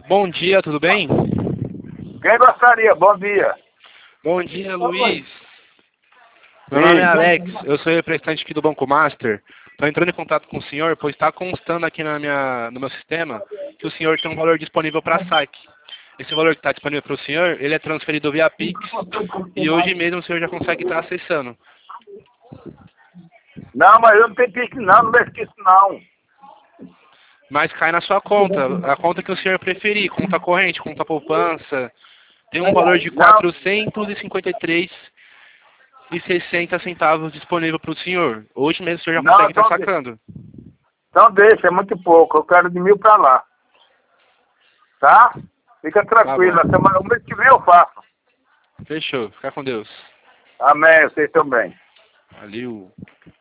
Bom dia, tudo bem? Quem gostaria? Bom dia. Bom dia, Luiz. Meu nome é Alex, eu sou representante aqui do Banco Master. Estou entrando em contato com o senhor, pois está constando aqui no meu sistema que o senhor tem um valor disponível para saque. Esse valor que está disponível para o senhor, ele é transferido via Pix e hoje mesmo o senhor já consegue estar acessando. Não, mas eu não tenho pique não, não mexo com isso não. Mas cai na sua conta, a conta que o senhor preferir, conta corrente, conta poupança. Tem um valor de R$ Não, 453,60 disponível para o senhor. Hoje mesmo o senhor já não, consegue estar sacando. então deixa, é muito pouco. Eu quero de 1.000 pra lá. Tá? Fica tranquilo. Tá bom. O mês que vem eu faço. Fechou. Fica com Deus. Amém, vocês também. Valeu.